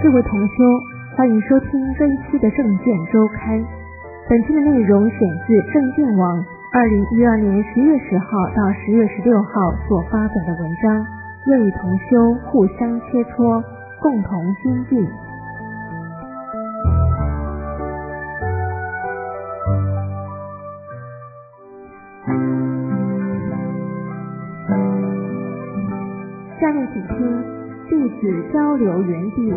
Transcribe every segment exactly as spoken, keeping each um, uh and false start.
各位同修，欢迎收听这一期的证件周刊。本期的内容选自证件网二零一二年十月十号到十月十六号所发表的文章，愿与同修互相切磋，共同精进。下面请听弟子交流园地。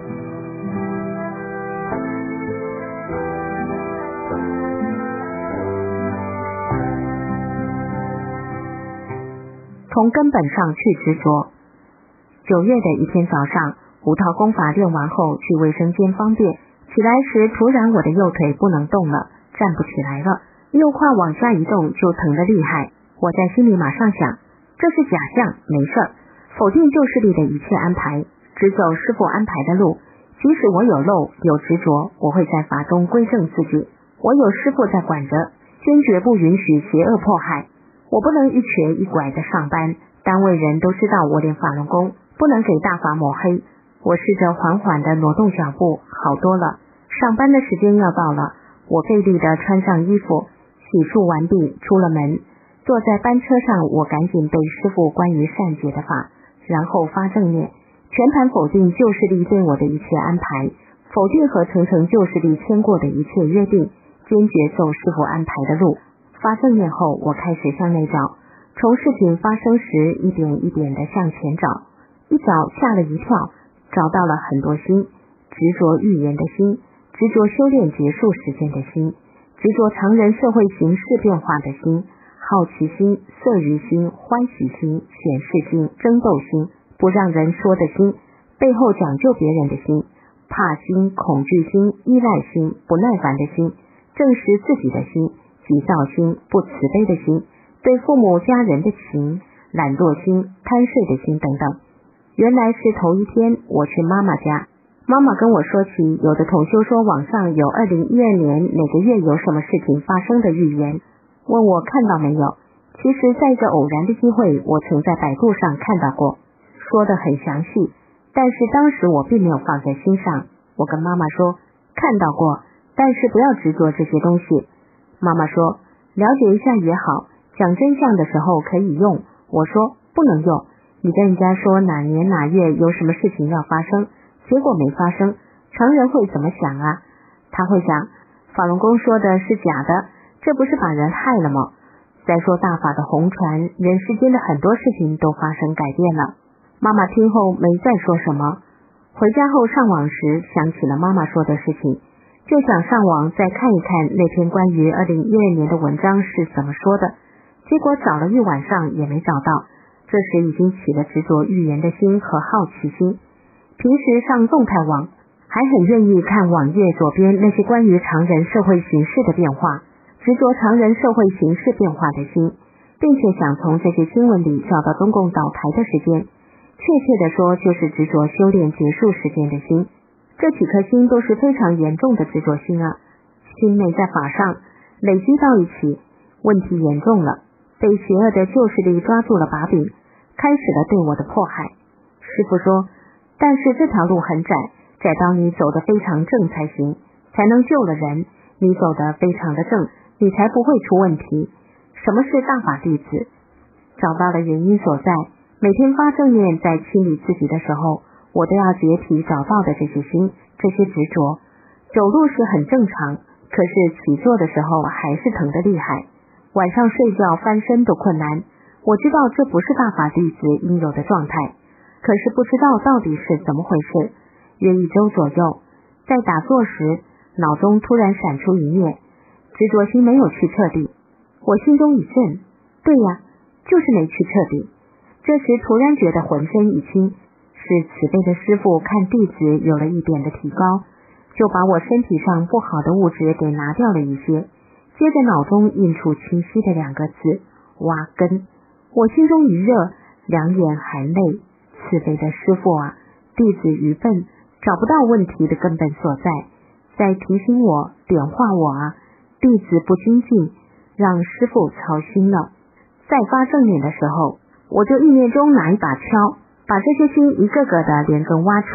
从根本上去执着。九月的一天早上，五套功法练完后去卫生间方便，起来时突然我的右腿不能动了，站不起来了，右胯往下移动就疼得厉害。我在心里马上想，这是假象，没事儿，否定旧势力的一切安排，只走师父安排的路。即使我有漏有执着，我会在法中归正自己，我有师父在管着，坚决不允许邪恶迫害。我不能一瘸一拐的上班，单位人都知道我练法轮功，不能给大法抹黑。我试着缓缓地挪动脚步，好多了。上班的时间要到了，我费力地穿上衣服，洗漱完毕，出了门。坐在班车上，我赶紧背师父关于善解的法，然后发正念，全盘否定旧势力对我的一切安排，否定和层层旧势力签过的一切约定，坚决走师父安排的路。发正念后，我开始向内找，从事情发生时一点一点地向前找，一找吓了一跳，找到了很多心：执着预言的心，执着修炼结束时间的心，执着常人社会形势变化的心，好奇心、色欲心、欢喜心、显示心、争斗心，不让人说的心，背后讲究别人的心，怕心、恐惧心、依赖心、不耐烦的心，证实自己的心，急躁心、不慈悲的心，对父母家人的情，懒惰心、贪睡的心等等。原来是头一天我去妈妈家，妈妈跟我说起有的同修说网上有二零一二年哪个月有什么事情发生的预言，问我看到没有。其实在一个偶然的机会，我曾在百度上看到过，说得很详细，但是当时我并没有放在心上。我跟妈妈说看到过，但是不要执着这些东西。妈妈说了解一下也好，讲真相的时候可以用。我说不能用，你跟人家说哪年哪月有什么事情要发生，结果没发生，常人会怎么想啊？他会想法轮功说的是假的，这不是把人害了吗？再说大法的红传，人世间的很多事情都发生改变了。妈妈听后没再说什么。回家后上网时想起了妈妈说的事情，就想上网再看一看那篇关于二零一二年的文章是怎么说的，结果找了一晚上也没找到。这时已经起了执着预言的心和好奇心。平时上动态网，还很愿意看网页左边那些关于常人社会形势的变化，执着常人社会形势变化的心，并且想从这些新闻里找到中共倒台的时间，确切的说就是执着修炼结束时间的心。这几颗心都是非常严重的执着心啊，心内在法上累积到一起，问题严重了，被邪恶的旧势力抓住了把柄，开始了对我的迫害。师父说，但是这条路很窄，窄到你走得非常正才行，才能救了人，你走得非常的正，你才不会出问题。什么是大法弟子？找到了原因所在，每天发正念在清理自己的时候，我都要解体找到的这些心，这些执着。走路是很正常，可是起坐的时候还是疼得厉害，晚上睡觉翻身都困难。我知道这不是大法弟子应有的状态，可是不知道到底是怎么回事。约一周左右，在打坐时，脑中突然闪出一念，执着心没有去彻底。我心中一震，对呀，就是没去彻底。这时突然觉得浑身一轻，是慈悲的师父看弟子有了一点的提高，就把我身体上不好的物质给拿掉了一些，接着脑中印出清晰的两个字：挖根。我心中一热，两眼含泪，慈悲的师父啊，弟子愚笨，找不到问题的根本所在，在提醒我，点化我啊，弟子不精进，让师父操心了。在发正念的时候，我就意念中拿一把锹，把这些心一个个的连根挖除，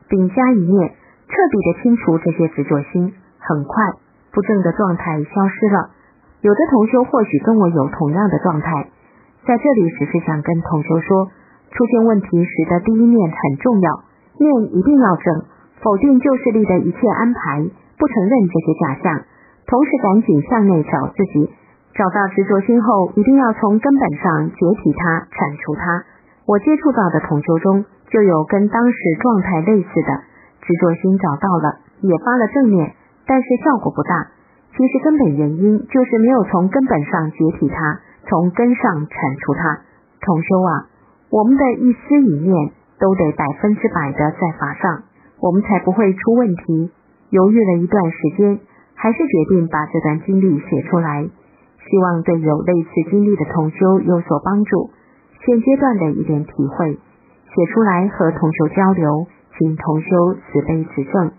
并加以灭，彻底的清除这些执着心。很快不正的状态消失了。有的同修或许跟我有同样的状态，在这里只是想跟同修说，出现问题时的第一念很重要，念一定要正，否定旧势力的一切安排，不承认这些假象，同时赶紧向内找自己，找到执着心后，一定要从根本上解体它，铲除它。我接触到的同修中就有跟当时状态类似的，执着心找到了，也发了正念，但是效果不大。其实根本原因就是没有从根本上解体它，从根上铲除它。同修啊，我们的一丝一念都得百分之百的在法上，我们才不会出问题。犹豫了一段时间，还是决定把这段经历写出来，希望对有类似经历的同修有所帮助。现阶段的一点体会，写出来和同修交流，请同修慈悲指正。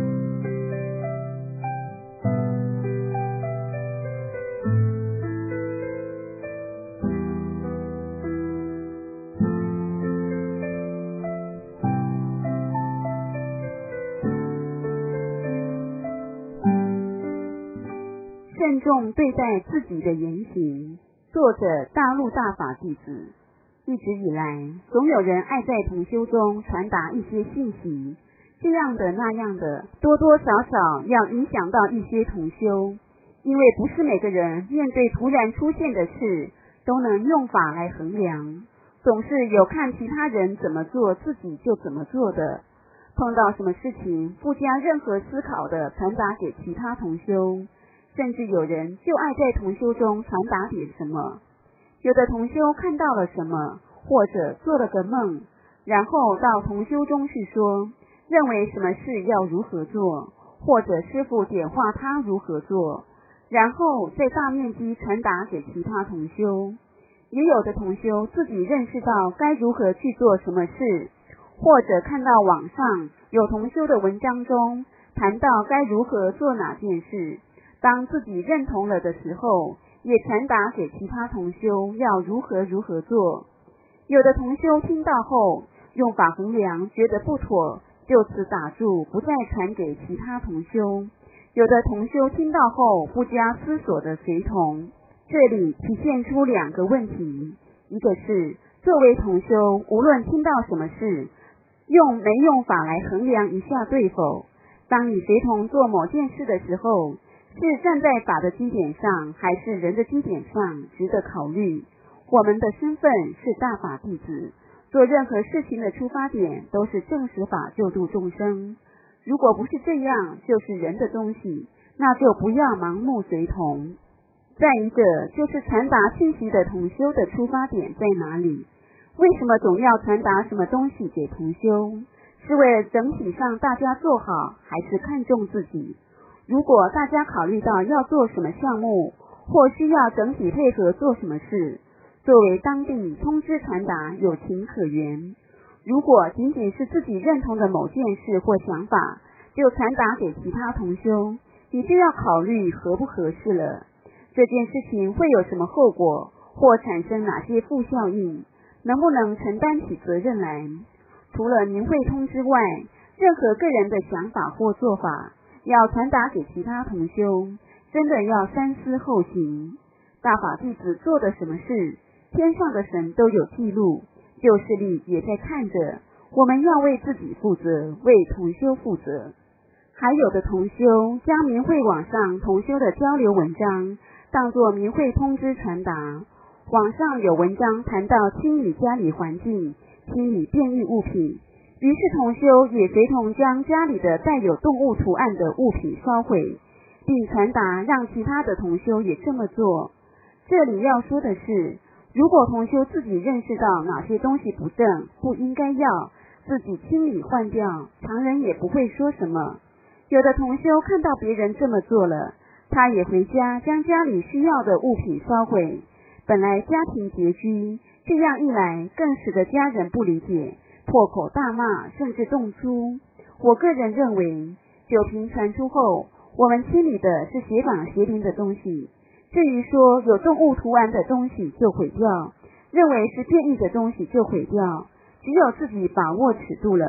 慎重对待自己的言行。作者大陆大法弟子。一直以来，总有人爱在同修中传达一些信息，这样的那样的，多多少少要影响到一些同修。因为不是每个人面对突然出现的事都能用法来衡量，总是有看其他人怎么做自己就怎么做的，碰到什么事情不加任何思考的传达给其他同修，甚至有人就爱在同修中传达点什么。有的同修看到了什么，或者做了个梦，然后到同修中去说，认为什么事要如何做，或者师父点化他如何做，然后再大面积传达给其他同修。也有的同修自己认识到该如何去做什么事，或者看到网上有同修的文章中谈到该如何做哪件事，当自己认同了的时候，也传达给其他同修要如何如何做。有的同修听到后用法衡量，觉得不妥，就此打住，不再传给其他同修。有的同修听到后不加思索的随同。这里体现出两个问题，一个是作为同修，无论听到什么事，用没用法来衡量一下对否。当你随同做某件事的时候，是站在法的基点上，还是人的基点上，值得考虑。我们的身份是大法弟子，做任何事情的出发点都是正实法救度众生。如果不是这样，就是人的东西，那就不要盲目随同。再一个就是传达信息的同修的出发点在哪里？为什么总要传达什么东西给同修？是为了整体上大家做好，还是看重自己？如果大家考虑到要做什么项目，或需要整体配合做什么事，作为当地通知传达有情可原。如果仅仅是自己认同的某件事或想法，就传达给其他同修，你就要考虑合不合适了。这件事情会有什么后果，或产生哪些副效应，能不能承担起责任来？除了明会通知外，任何个人的想法或做法要传达给其他同修，真的要三思后行。大法弟子做的什么事，天上的神都有记录，旧势力也在看着，我们要为自己负责，为同修负责。还有的同修将明会网上同修的交流文章当作明会通知传达。网上有文章谈到清理家里环境，清理变异物品，于是同修也随同将家里的带有动物图案的物品烧毁，并传达让其他的同修也这么做。这里要说的是，如果同修自己认识到哪些东西不正，不应该要，自己清理换掉，常人也不会说什么。有的同修看到别人这么做了，他也回家将家里需要的物品烧毁。本来家庭拮据，这样一来更使得家人不理解，破口大骂，甚至动粗。我个人认为，酒瓶传出后，我们清理的是邪党邪灵的东西，至于说有动物图案的东西就毁掉，认为是变异的东西就毁掉，只有自己把握尺度了，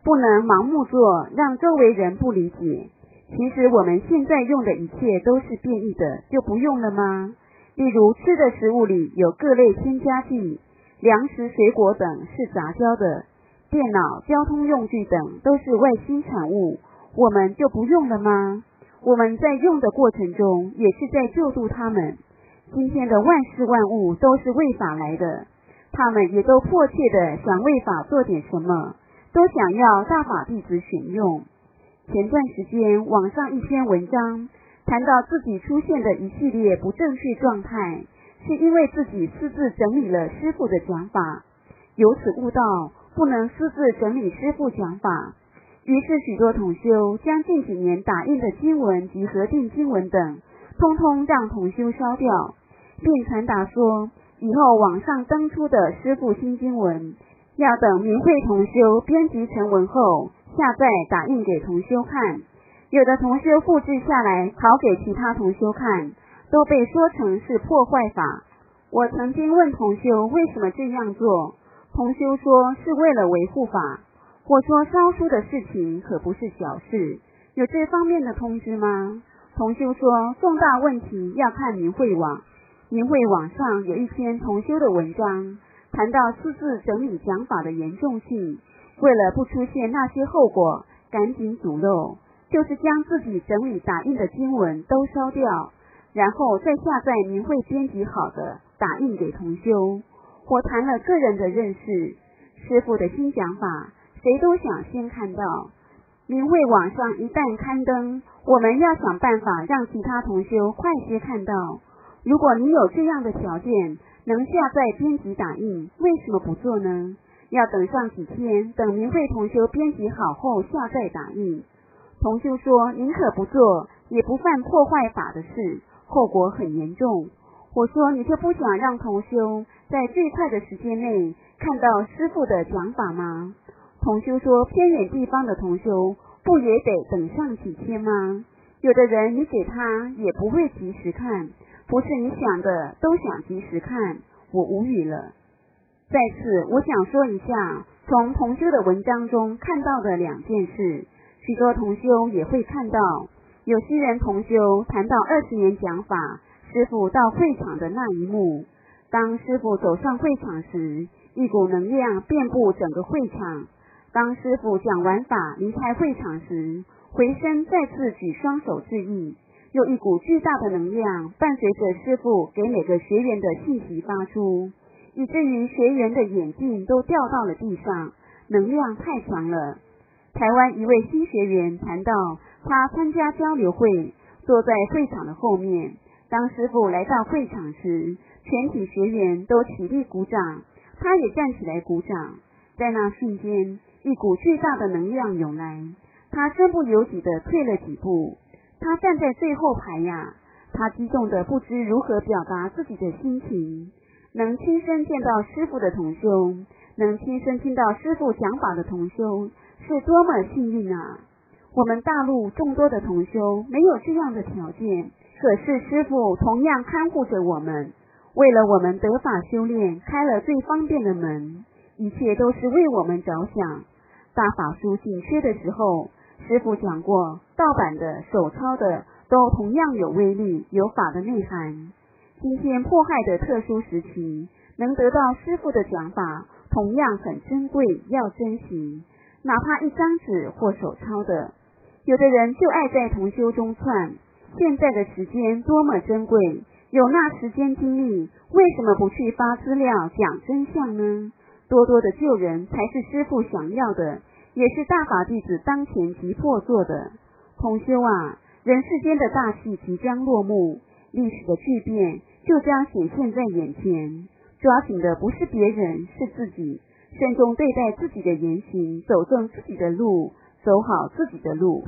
不能盲目做，让周围人不理解。其实我们现在用的一切都是变异的，就不用了吗？例如吃的食物里有各类添加剂，粮食、水果等是杂交的，电脑、交通用具等都是外星产物，我们就不用了吗？我们在用的过程中也是在救度他们。今天的万事万物都是为法来的，他们也都迫切的想为法做点什么，都想要大法弟子选用。前段时间网上一篇文章谈到自己出现的一系列不正确状态，是因为自己私自整理了师父的讲法，由此悟到不能私自整理师父讲法。于是许多同修将近几年打印的经文及核定经文等通通让同修烧掉，并传达说以后网上登出的师父新经文要等明慧同修编辑成文后下载打印给同修看，有的同修复制下来考给其他同修看，都被说成是破坏法。我曾经问同修为什么这样做，同修说是为了维护法。我说烧书的事情可不是小事，有这方面的通知吗？同修说重大问题要看明慧网，明慧网上有一篇同修的文章，谈到私自整理讲法的严重性，为了不出现那些后果，赶紧阻漏，就是将自己整理打印的经文都烧掉，然后再下载明慧编辑好的打印给同修。我谈了个人的认识，师父的新讲法谁都想先看到，明慧网上一旦刊登，我们要想办法让其他同修快些看到。如果你有这样的条件，能下载编辑打印，为什么不做呢？要等上几天，等明慧同修编辑好后下载打印。同修说宁可不做，也不犯破坏法的事，后果很严重。我说你就不想让同修在最快的时间内看到师父的讲法吗？同修说偏远地方的同修不也得等上几天吗？有的人你给他也不会及时看，不是你想的都想及时看，我无语了。在此我想说一下从同修的文章中看到的两件事，许多同修也会看到。有些人同修谈到二十年讲法，师父到会场的那一幕，当师父走上会场时，一股能量遍布整个会场。当师父讲完法离开会场时，回身再次举双手致意，又一股巨大的能量伴随着师父给每个学员的信息发出，以至于学员的眼镜都掉到了地上，能量太强了。台湾一位新学员谈到他参加交流会，坐在会场的后面，当师父来到会场时，全体学员都起立鼓掌，他也站起来鼓掌。在那瞬间，一股巨大的能量涌来，他身不由己地退了几步。他站在最后排呀，他激动得不知如何表达自己的心情。能亲身见到师父的同修，能亲身听到师父讲法的同修，是多么幸运啊！我们大陆众多的同修没有这样的条件，可是师父同样看护着我们，为了我们得法修炼开了最方便的门，一切都是为我们着想。大法书紧缺的时候，师父讲过，盗版的、手抄的都同样有威力，有法的内涵。今天迫害的特殊时期，能得到师父的讲法同样很珍贵，要珍惜，哪怕一张纸或手抄的。有的人就爱在同修中窜，现在的时间多么珍贵，有那时间精力，为什么不去发资料讲真相呢？多多的救人才是师父想要的，也是大法弟子当前急迫做的。同修啊，人世间的大戏即将落幕，历史的巨变就将显现在眼前，抓紧的不是别人，是自己，慎重对待自己的言行，走正自己的路，走好自己的路。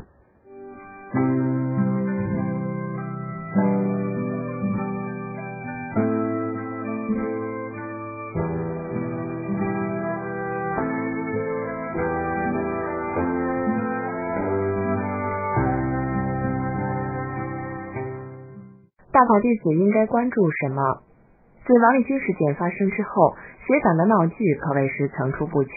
大法弟子应该关注什么？自王立军事件发生之后，学长的闹剧可谓是层出不穷。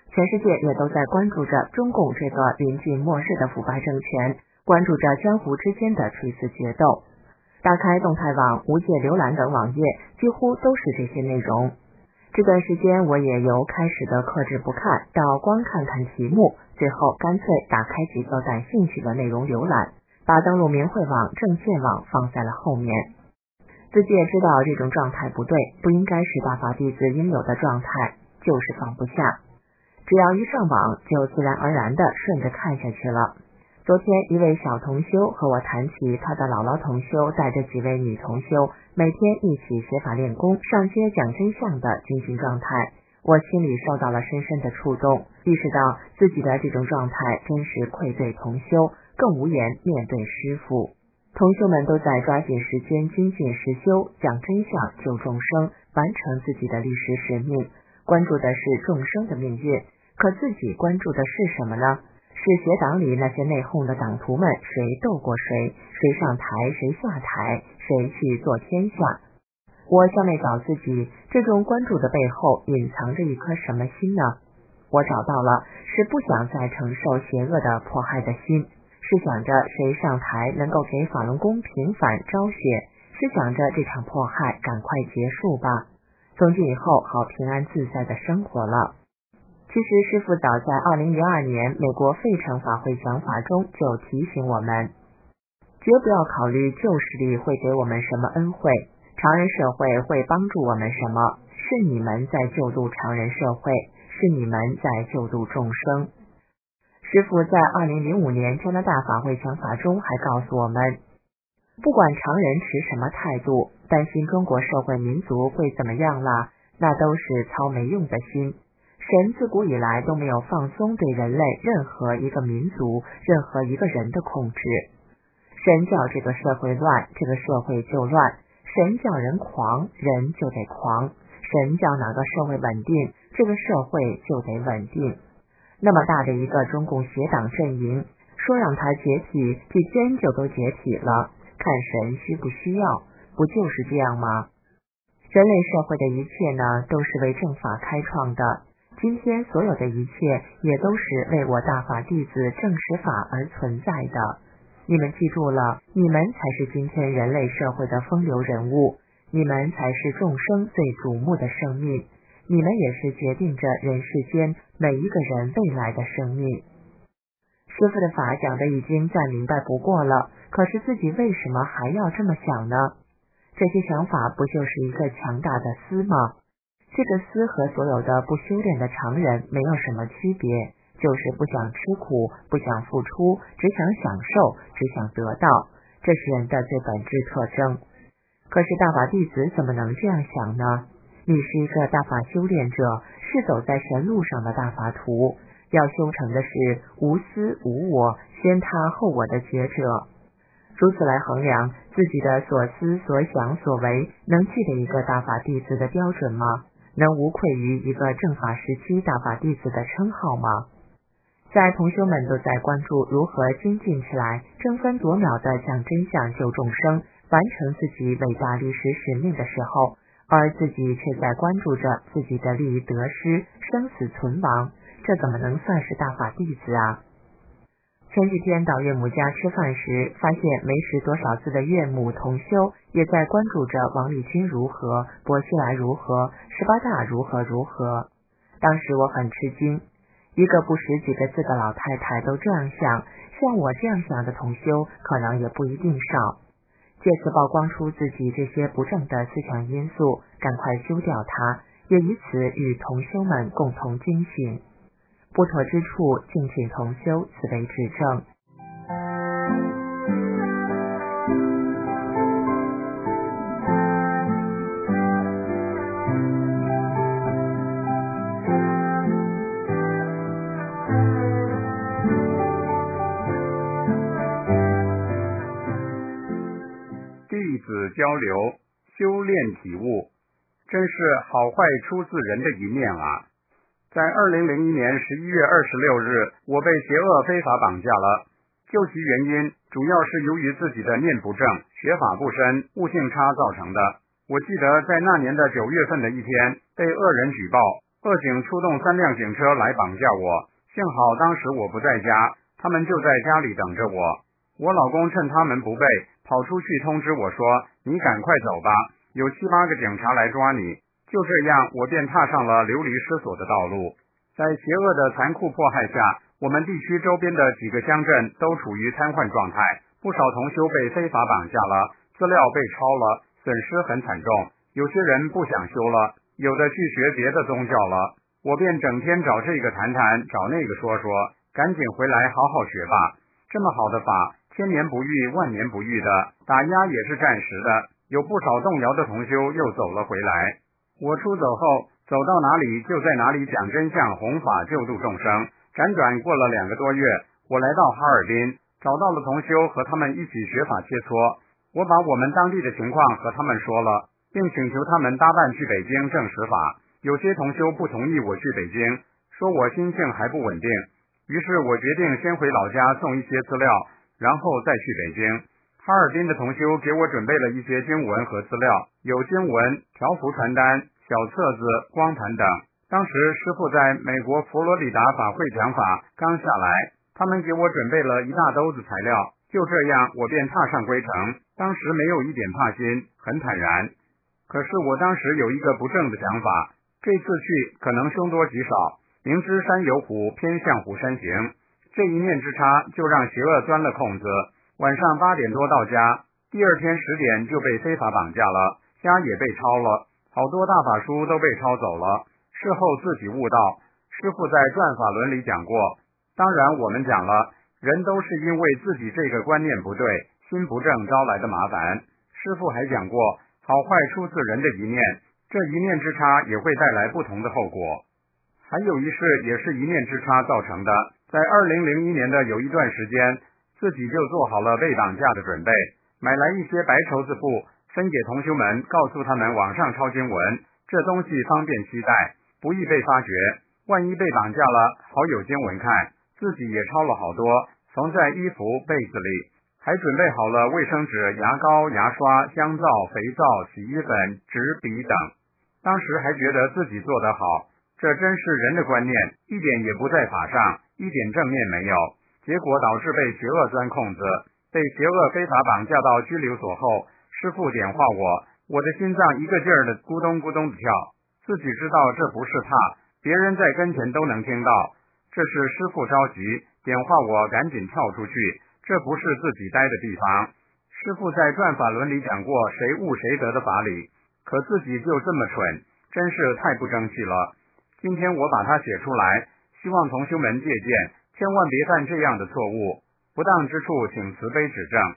全世界也都在关注着中共这个临近末日的腐败政权，关注着江湖之间的垂死决斗。打开动态网、无界浏览等网页，几乎都是这些内容。这段时间我也由开始的克制不看到光看看题目，最后干脆打开几个感兴趣的内容浏览，把登录明慧网、证券网放在了后面。自己也知道这种状态不对，不应该是大法弟子应有的状态，就是放不下。只要一上网，就自然而然的顺着看下去了。昨天一位小同修和我谈起他的姥姥同修带着几位女同修每天一起学法练功上街讲真相的精神状态，我心里受到了深深的触动，意识到自己的这种状态真是愧对同修，更无颜面对师父。同修们都在抓紧时间精进实修，讲真相救众生，完成自己的历史使命，关注的是众生的命运，可自己关注的是什么呢？是学党里那些内讧的党徒们谁斗过谁，谁上台谁下台，谁去做天下。我向内找自己，这种关注的背后隐藏着一颗什么心呢？我找到了，是不想再承受邪恶的迫害的心，是想着谁上台能够给法轮功平反昭雪，是想着这场迫害赶快结束吧，从今以后好平安自在的生活了。其实师父早在二零一二年美国费城法会讲法中就提醒我们，绝不要考虑旧势力会给我们什么恩惠，常人社会会帮助我们什么，是你们在救度常人社会，是你们在救度众生。师父在二零零五年加拿大法会讲法中还告诉我们，不管常人持什么态度，担心中国社会民族会怎么样啦，那都是操没用的心。神自古以来都没有放松对人类任何一个民族、任何一个人的控制。神叫这个社会乱，这个社会就乱；神叫人狂，人就得狂；神叫哪个社会稳定，这个社会就得稳定。那么大的一个中共邪党阵营，说让它解体，这真就都解体了，看神需不需要，不就是这样吗？人类社会的一切呢，都是为正法开创的。今天所有的一切也都是为我大法弟子正实法而存在的。你们记住了，你们才是今天人类社会的风流人物，你们才是众生最瞩目的生命，你们也是决定着人世间每一个人未来的生命。师父的法讲的已经再明白不过了，可是自己为什么还要这么想呢？这些想法不就是一个强大的思吗？这个思和所有的不修炼的常人没有什么区别，就是不想吃苦，不想付出，只想享受，只想得到，这是人的最本质特征。可是大法弟子怎么能这样想呢？你是一个大法修炼者，是走在神路上的大法徒，要修成的是无私无我，先他后我的觉者。如此来衡量自己的所思所想所为，能具备一个大法弟子的标准吗？能无愧于一个正法时期大法弟子的称号吗？在同修们都在关注如何精进起来，争分夺秒的讲真相救众生，完成自己伟大历史使命的时候，而自己却在关注着自己的利益得失、生死存亡，这怎么能算是大法弟子啊？前几天到岳母家吃饭时，发现没识多少字的岳母同修也在关注着王立军如何，薄熙来如何，十八大如何如何。当时我很吃惊，一个不识几个字的老太太都这样想，像我这样想的同修可能也不一定少。借此曝光出自己这些不正的思想因素，赶快修掉它，也以此与同修们共同警醒。不妥之处，敬请同修此为指正。 弟子交流，修炼体悟，真是好坏出自人的一面啊！在二零零一年十一月二十六日，我被邪恶非法绑架了。究其原因，主要是由于自己的念不正、学法不深、悟性差造成的。我记得在那年的九月份的一天，被恶人举报， 恶警出动三辆警车来绑架我，幸好当时我不在家，他们就在家里等着我。我老公趁他们不备，跑出去通知我说，你赶快走吧，有七八个警察来抓你。就这样，我便踏上了流离失所的道路。在邪恶的残酷迫害下，我们地区周边的几个乡镇都处于瘫痪状态，不少同修被非法绑架了，资料被抄了，损失很惨重。有些人不想修了，有的去学别的宗教了。我便整天找这个谈谈，找那个说说，赶紧回来好好学吧。这么好的法，千年不遇，万年不遇的，打压也是暂时的。有不少动摇的同修又走了回来。我出走后，走到哪里就在哪里讲真相，弘法救度众生。辗转过了两个多月，我来到哈尔滨，找到了同修，和他们一起学法切磋。我把我们当地的情况和他们说了，并请求他们搭伴去北京证实法。有些同修不同意我去北京，说我心性还不稳定。于是我决定先回老家送一些资料，然后再去北京。哈尔滨的同修给我准备了一些经文和资料，有经文、条幅传单、小册子、光盘等。当时师父在美国佛罗里达法会讲法刚下来，他们给我准备了一大兜子材料。就这样，我便踏上归程。当时没有一点怕心，很坦然。可是我当时有一个不正的想法，这次去可能凶多吉少，明知山有虎，偏向虎山行。这一念之差，就让邪恶钻了空子。晚上八点多到家，第二天十点就被非法绑架了，家也被抄了，好多大法书都被抄走了。事后自己悟道，师父在转法轮里讲过，当然我们讲了，人都是因为自己这个观念不对，心不正招来的麻烦。师父还讲过，好坏出自人的一念，这一念之差也会带来不同的后果。还有一事也是一念之差造成的，在二零零一年的有一段时间，自己就做好了被绑架的准备，买来一些白绸子布，分给同修们，告诉他们网上抄经文，这东西方便携带，不易被发觉，万一被绑架了，好有经文看。自己也抄了好多，缝在衣服、被子里，还准备好了卫生纸、牙膏、牙刷、香皂、肥皂、洗衣粉、纸笔等。当时还觉得自己做得好，这真是人的观念，一点也不在法上，一点正面没有。结果导致被邪恶钻空子，被邪恶非法绑架到拘留所后，师父点化我，我的心脏一个劲儿的咕咚咕咚的跳，自己知道这不是怕，别人在跟前都能听到。这是师父着急，点化我赶紧跳出去，这不是自己待的地方。师父在转法轮里讲过谁悟谁得的法理，可自己就这么蠢，真是太不争气了。今天我把它写出来，希望同修们借鉴，千万别犯这样的错误，不当之处请慈悲指正。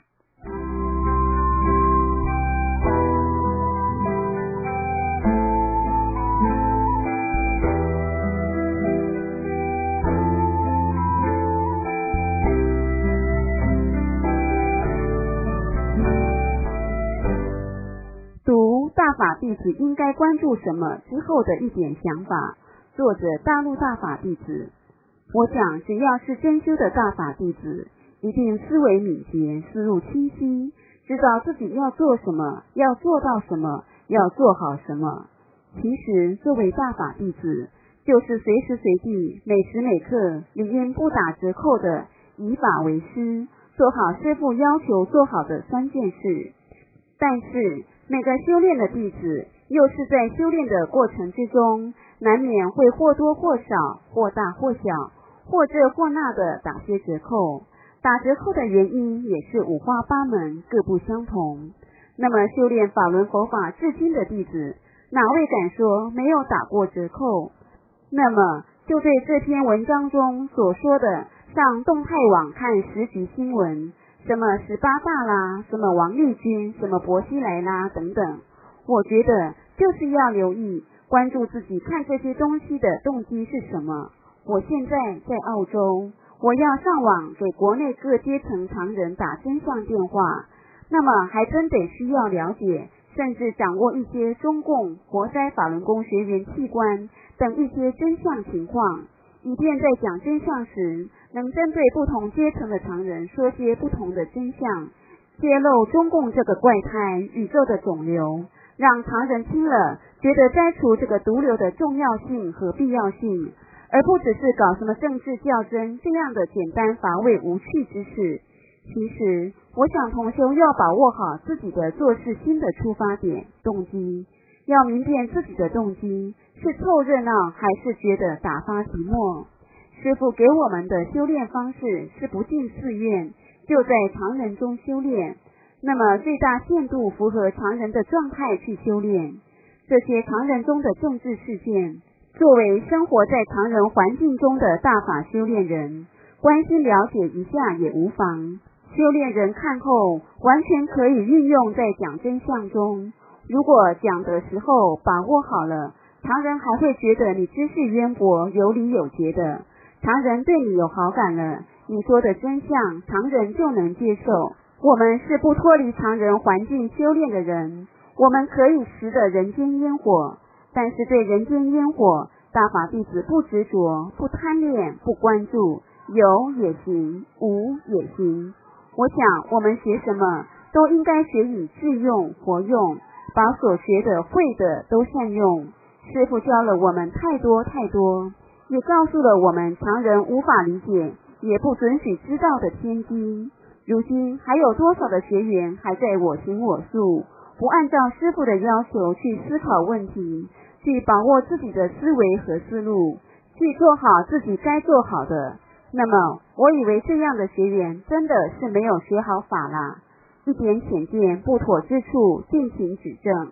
读大法弟子应该关注什么之后的一点想法。作者大陆大法弟子。我想只要是真修的大法弟子，一定思维敏捷，思路清晰，知道自己要做什么，要做到什么，要做好什么。其实作为大法弟子，就是随时随地每时每刻理应不打折扣的以法为师，做好师父要求做好的三件事。但是每个修炼的弟子又是在修炼的过程之中，难免会或多或少，或大或小，或这或那的打些折扣。打折扣的原因也是五花八门，各不相同。那么修炼法轮佛法至今的弟子，哪位敢说没有打过折扣？那么就对这篇文章中所说的上动态网看十集新闻，什么十八大啦，什么王立军，什么薄熙来啦等等，我觉得就是要留意关注自己看这些东西的动机是什么。我现在在澳洲，我要上网给国内各阶层常人打真相电话，那么还真得需要了解甚至掌握一些中共活塞法轮功学员器官等一些真相情况，以便在讲真相时能针对不同阶层的常人说些不同的真相，揭露中共这个怪胎宇宙的肿瘤， 让常人听了觉得摘除这个毒瘤的重要性和必要性，而不只是搞什么政治较真这样的简单乏味无趣之事。其实我想同修要把握好自己的做事心的出发点动机，要明辨自己的动机是凑热闹还是觉得打发寂寞。师父给我们的修炼方式是不进寺院，就在常人中修炼，那么最大限度符合常人的状态去修炼。这些常人中的政治事件，作为生活在常人环境中的大法修炼人，关心了解一下也无妨。修炼人看后完全可以运用在讲真相中，如果讲的时候把握好了，常人还会觉得你知识渊博有理有节的，常人对你有好感了，你说的真相常人就能接受。我们是不脱离常人环境修炼的人，我们可以食得人间烟火，但是对人间烟火，大法弟子不执着，不贪恋，不关注，有也行，无也行。我想我们学什么都应该学以致用活用，把所学的会的都善用。师父教了我们太多太多，也告诉了我们常人无法理解也不准许知道的天机。如今还有多少的学员还在我行我素，不按照师父的要求去思考问题，去把握自己的思维和思路，去做好自己该做好的，那么我以为这样的学员真的是没有学好法啦，一点浅见不妥之处敬请指正。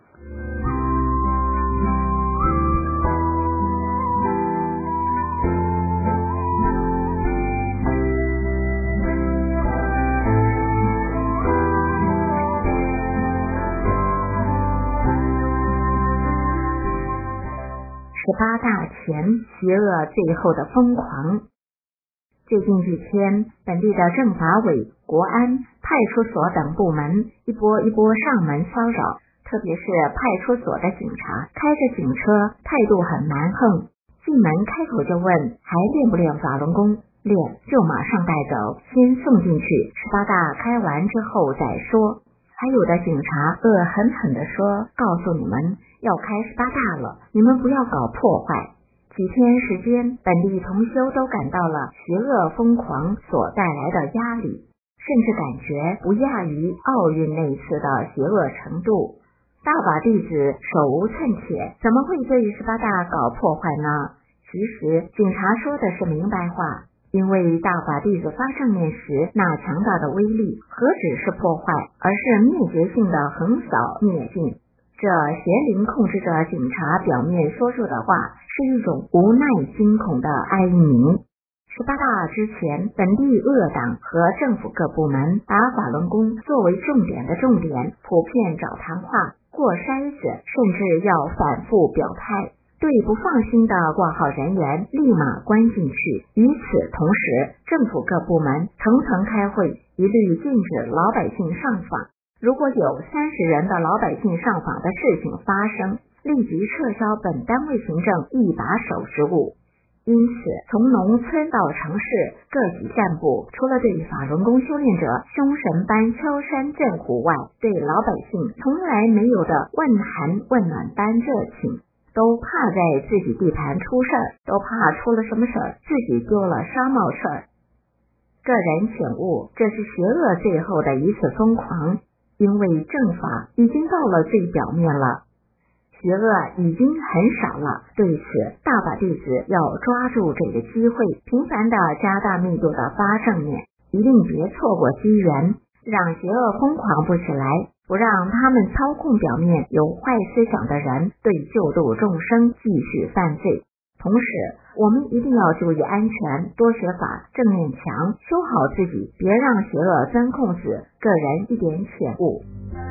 十八大前邪恶最后的疯狂。最近几天，本地的政法委、国安、派出所等部门一波一波上门骚扰，特别是派出所的警察开着警车，态度很蛮横，进门开口就问还练不练法轮功，练就马上带走，先送进去，十八大开完之后再说。还有的警察恶狠狠地说，告诉你们要开十八大了，你们不要搞破坏。几天时间，本地同修都感到了邪恶疯狂所带来的压力，甚至感觉不亚于奥运那次的邪恶程度。大法弟子手无寸铁，怎么会对十八大搞破坏呢？其实警察说的是明白话，因为大法弟子发正念时那强大的威力何止是破坏，而是灭绝性的横扫灭尽。这邪灵控制着警察表面说出的话，是一种无奈惊恐的哀鸣。十八大之前，本地恶党和政府各部门把法轮功作为重点的重点，普遍找谈话、过筛子，甚至要反复表态。对不放心的挂号人员立马关进去。与此同时，政府各部门层层开会，一律禁止老百姓上访。如果有三十人的老百姓上访的事情发生，立即撤销本单位行政一把手职务。因此，从农村到城市各级干部，除了对法轮功修炼者凶神般敲山震虎外，对老百姓从来没有的问寒问暖般热情。都怕在自己地盘出事儿，都怕出了什么事儿，自己丢了纱帽事儿。个人醒悟，这是邪恶最后的一次疯狂，因为正法已经到了最表面了，邪恶已经很少了。对此，大法弟子要抓住这个机会，频繁的加大密度的发正念，一定别错过机缘，让邪恶疯狂不起来，不让他们操控表面有坏思想的人对救度众生继续犯罪。同时，我们一定要注意安全，多学法，正念强，修好自己，别让邪恶钻空子。个人一点浅悟。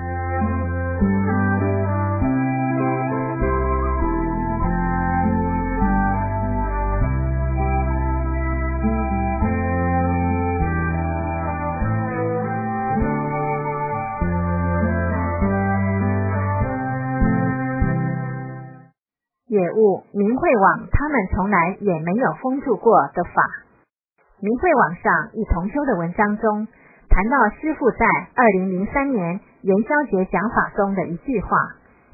也悟明慧网他们从来也没有封住过的法。明慧网上一同修的文章中谈到师父在二零零三年元宵节讲法中的一句话，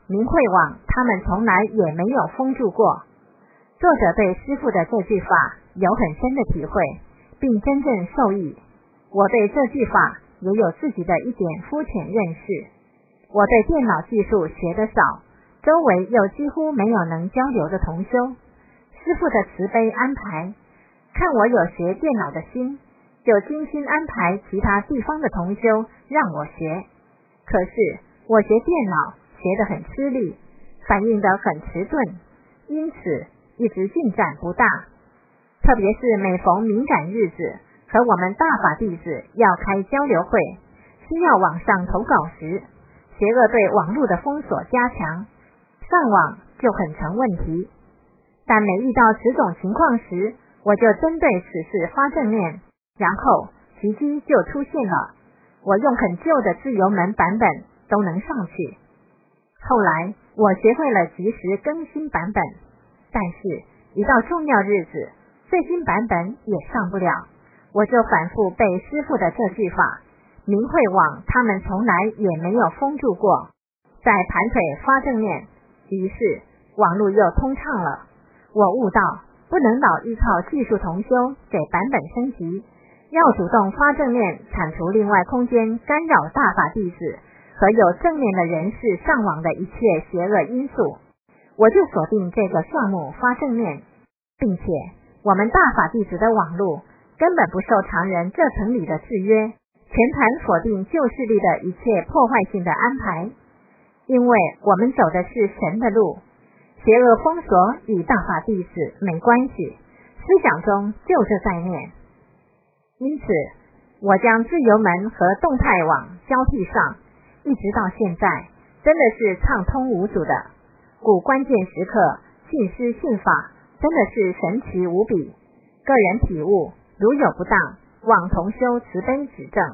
明慧网他们从来也没有封住过。作者对师父的这句话有很深的体会，并真正受益。我对这句话也有自己的一点肤浅认识。我对电脑技术学得少，周围又几乎没有能交流的同修。师父的慈悲安排，看我有学电脑的心，就精心安排其他地方的同修让我学。可是我学电脑学得很吃力，反应得很迟钝，因此一直进展不大。特别是每逢敏感日子和我们大法弟子要开交流会，需要网上投稿时，邪恶对网络的封锁加强，上网就很成问题。但每遇到此种情况时，我就针对此事发正念，然后奇迹就出现了，我用很旧的自由门版本都能上去。后来我学会了及时更新版本，但是一到重要日子，最新版本也上不了，我就反复背师父的这句话，明慧网他们从来也没有封住过。在盘腿发正念，于是网络又通畅了。我悟到不能老依靠技术同修给版本升级，要主动发正念，铲除另外空间干扰大法弟子和有正念的人士上网的一切邪恶因素。我就锁定这个项目发正念，并且我们大法弟子的网路根本不受常人这层理的制约，全盘否定旧势力的一切破坏性的安排。因为我们走的是神的路，邪恶封锁与大法弟子没关系，思想中就这概念。因此我将自由门和动态网交替上，一直到现在真的是畅通无阻的。故关键时刻信师信法真的是神奇无比，个人体悟如有不当，望同修慈悲指正。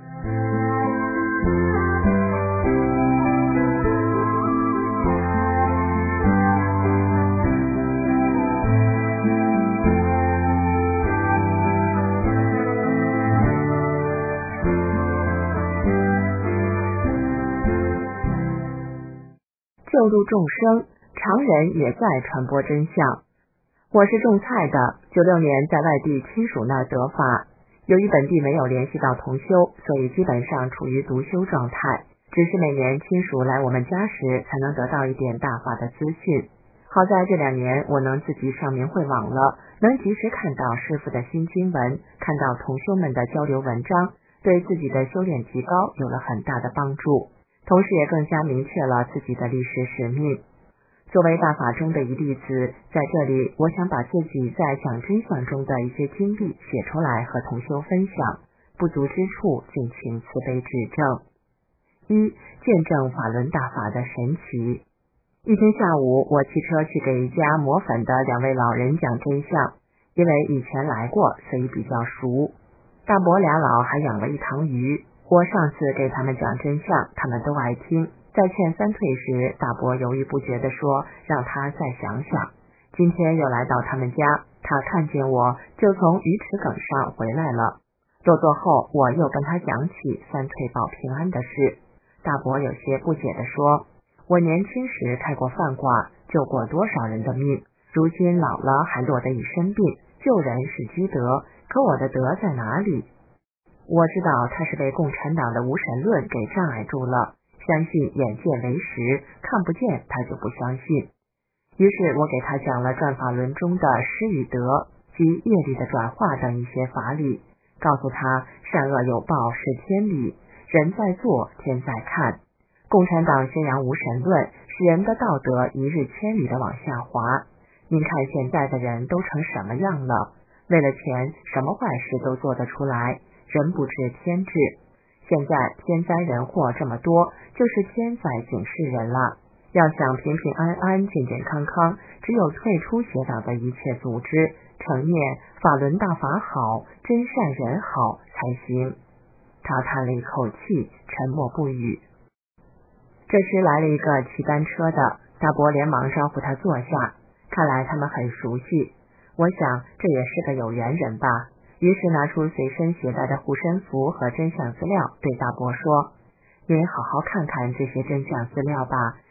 救度众生，常人也在传播真相。我是种菜的，九六年在外地亲属那儿得法，由于本地没有联系到同修，所以基本上处于独修状态，只是每年亲属来我们家时才能得到一点大法的资讯。好在这两年我能自己上明慧网了，能及时看到师父的新经文，看到同修们的交流文章，对自己的修炼提高有了很大的帮助，同时也更加明确了自己的历史使命。作为大法中的一弟子，在这里我想把自己在讲真相中的一些经历写出来和同修分享，不足之处敬请慈悲指正。一、见证法轮大法的神奇。一天下午，我骑车去给一家磨粉的两位老人讲真相，因为以前来过，所以比较熟。大伯俩老还养了一塘鱼，我上次给他们讲真相，他们都爱听。在劝三退时，大伯犹豫不决地说让他再想想。今天又来到他们家，他看见我就从鱼池埂上回来了。落座后，我又跟他讲起三退保平安的事。大伯有些不解地说，我年轻时开过饭馆，救过多少人的命，如今老了还落得一身病，救人是积德，可我的德在哪里？我知道他是被共产党的无神论给障碍住了，相信眼见为实，看不见他就不相信。于是我给他讲了转法轮中的施与德及业力的转化等一些法理，告诉他善恶有报是天理，人在做天在看。共产党宣扬无神论，使人的道德一日千里的往下滑。您看现在的人都成什么样了？为了钱，什么坏事都做得出来，人不知天知。现在天灾人祸这么多，就是天在警示人了。要想平平安安、健健康康，只有退出邪党的一切组织，承念法轮大法好，真善人好才行。他叹了一口气，沉默不语。这时来了一个骑单车的，大伯连忙招呼他坐下，看来他们很熟悉。我想这也是个有缘人吧，于是拿出随身携带的护身符和真相资料，对大伯说，您好好看看这些真相资料吧，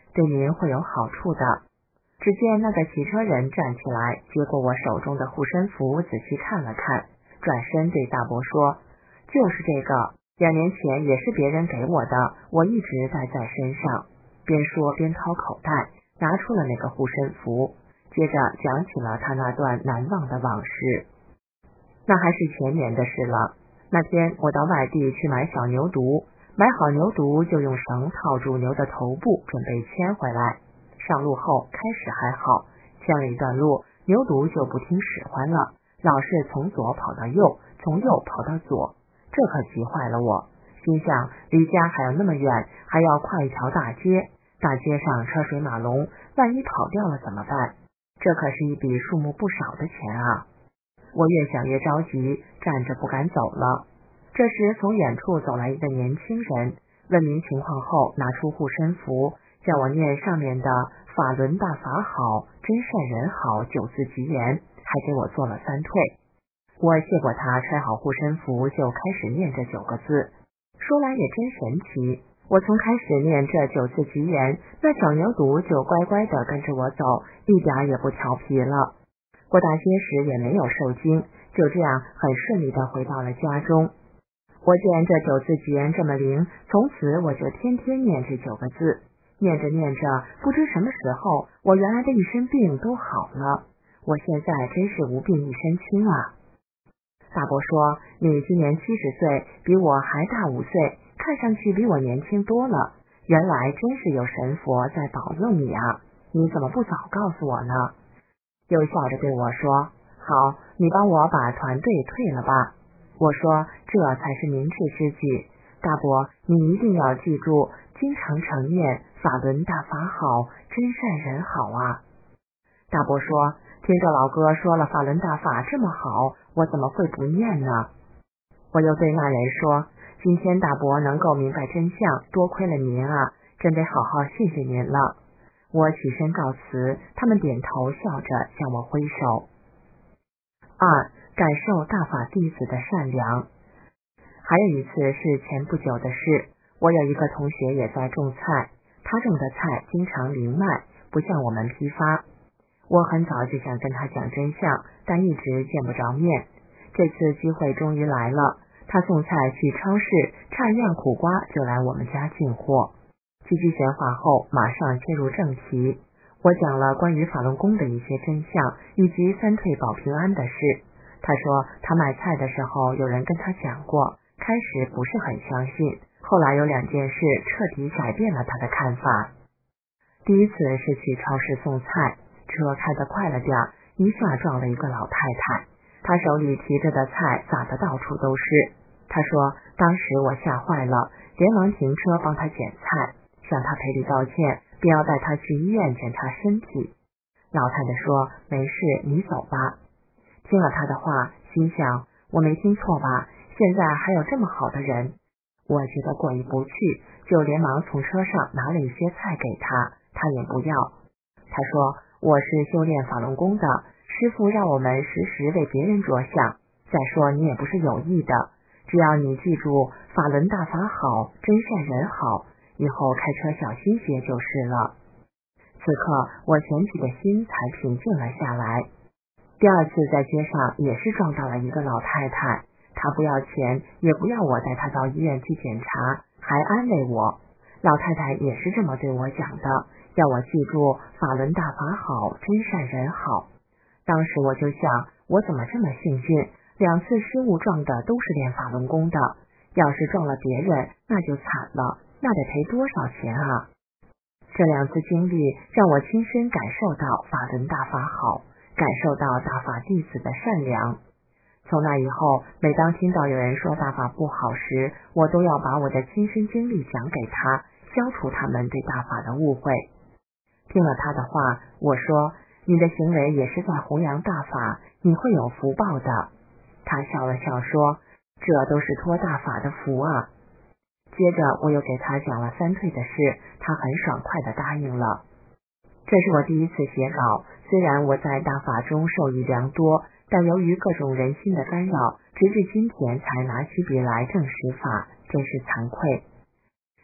对您会有好处的。只见那个骑车人站起来，接过我手中的护身符，仔细看了看，转身对大伯说：“就是这个，两年前也是别人给我的，我一直带在身上。”边说边掏口袋，拿出了那个护身符，接着讲起了他那段难忘的往事。那还是前年的事了。那天我到外地去买小牛犊，买好牛犊就用绳套住牛的头部，准备牵回来。上路后开始还好，牵了一段路，牛犊就不听使唤了，老是从左跑到右，从右跑到左，这可急坏了我。心想离家还有那么远，还要跨一条大街，大街上车水马龙，万一跑掉了怎么办？这可是一笔数目不少的钱啊！我越想越着急，站着不敢走了。这时从远处走来一个年轻人，问明情况后，拿出护身符，叫我念上面的法轮大法好，真善人好九字吉言，还给我做了三退。我谢过他，揣好护身符就开始念这九个字。说来也真神奇，我从开始念这九字吉言，那小牛犊就乖乖地跟着我走，一点也不调皮了。过大街时也没有受惊，就这样很顺利地回到了家中。我见这九字吉言这么灵，从此我就天天念这九个字。念着念着，不知什么时候，我原来的一身病都好了。我现在真是无病一身轻啊！大伯说，你今年七十岁，比我还大五岁，看上去比我年轻多了。原来真是有神佛在保佑你啊！你怎么不早告诉我呢？又笑着对我说，好，你帮我把团队退了吧。我说，这才是明智之举。大伯，你一定要记住，经常常念法轮大法好，真善人好啊。大伯说，听着老哥说了法轮大法这么好，我怎么会不念呢？我又对那人说，今天大伯能够明白真相，多亏了您啊，真得好好谢谢您了。我起身告辞，他们点头笑着向我挥手。二，感受大法弟子的善良。还有一次是前不久的事，我有一个同学也在种菜，他种的菜经常零卖，不像我们批发。我很早就想跟他讲真相，但一直见不着面。这次机会终于来了，他送菜去超市，差一样苦瓜就来我们家进货。几句闲话后，马上切入正题。我讲了关于法轮功的一些真相，以及三退保平安的事。他说他买菜的时候有人跟他讲过，开始不是很相信，后来有两件事彻底改变了他的看法。第一次是去超市送菜，车开得快了点，一下撞了一个老太太，她手里提着的菜撒得到处都是。她说当时我吓坏了，连忙停车帮她捡菜，向她赔礼道歉，并要带她去医院检查身体。老太太说没事，你走吧。听了她的话，心想我没听错吧，现在还有这么好的人。我觉得过意不去，就连忙从车上拿了一些菜给她，她也不要。她说我是修炼法轮功的，师父让我们时时为别人着想，再说你也不是有意的，只要你记住法轮大法好，真善人好，以后开车小心些就是了。此刻我悬起的心才平静了下来。第二次在街上也是撞到了一个老太太，她不要钱，也不要我带她到医院去检查，还安慰我。老太太也是这么对我讲的，要我记住法轮大法好，真善人好。当时我就想，我怎么这么幸运，两次失误撞的都是练法轮功的，要是撞了别人那就惨了，那得赔多少钱啊。这两次经历让我亲身感受到法轮大法好，感受到大法弟子的善良。从那以后，每当听到有人说大法不好时，我都要把我的亲身经历讲给他，消除他们对大法的误会。听了他的话，我说你的行为也是在弘扬大法，你会有福报的。他笑了笑说，这都是托大法的福啊。接着我又给他讲了三退的事，他很爽快地答应了。这是我第一次写稿，虽然我在大法中受益良多，但由于各种人心的干扰，直至今天才拿起笔来正实法，真是惭愧。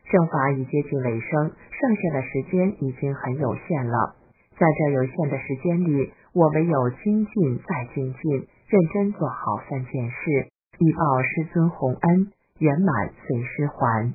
政法已接近尾声，剩下的时间已经很有限了。在这有限的时间里，我唯有精进再精进，认真做好三件事，以报师尊洪恩，圆满随师还。